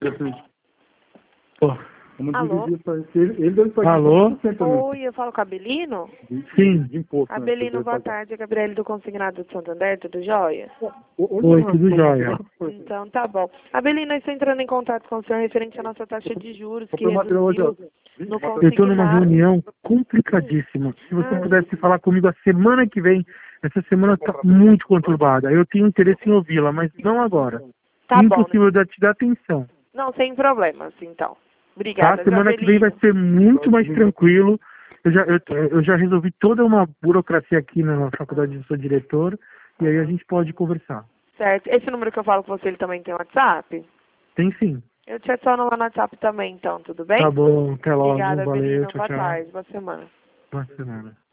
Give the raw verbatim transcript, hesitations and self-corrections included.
Pô. Vamos Alô? dividir para ele, ele deve pagar Alô? vinte por cento também. Oi, eu falo com a Abelino? De, Sim. de imposto. né, que Abelino, deve boa pagar. tarde. É Gabriele do Consignado de Santander, tudo jóia? O- Oi, nós tudo somos- jóia. Então, tá bom. Abelino, eu estou entrando em contato com o senhor referente à nossa taxa de juros, que Comprei material hoje, reduziu ó. no Eu estou numa consignado. reunião complicadíssima. Se você Ah. pudesse falar comigo a semana que vem, essa semana está muito conturbada. Eu tenho interesse em ouvi-la, mas não agora. Tá bom. Impossível de te dar atenção. Não, sem problemas, então. Tá? Obrigada, Semana que vem vai ser muito mais tranquilo. Eu já, eu, eu já resolvi toda uma burocracia aqui na faculdade, eu sou diretor, e aí a gente pode conversar. Certo. Esse número que eu falo com você, ele também tem WhatsApp? Tem sim. Eu te adiciono lá no WhatsApp também, então, tudo bem? Tá bom, até logo. Obrigada, Valeu, Abelino. tchau, Boa tchau. tarde, boa semana. Boa semana.